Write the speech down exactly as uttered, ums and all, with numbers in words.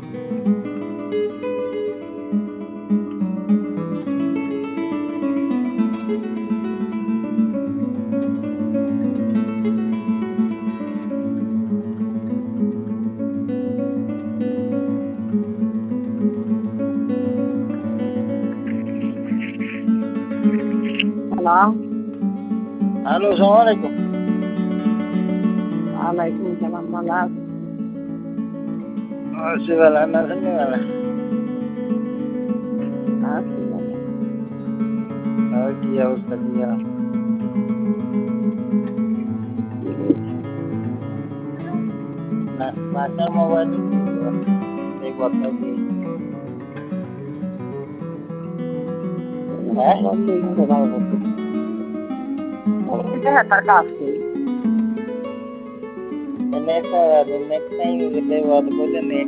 Halo. Halo, assalamualaikum. Waalaikumsalam malam. Masih wala na sini wala. Asli banyak. Lagi ya Ustaz ya. Nah, masa mau balik juga. Saya buat lagi. Eh, banding dengan itu. Kita terkasih. The next, uh, the next time kita buat boleh nih.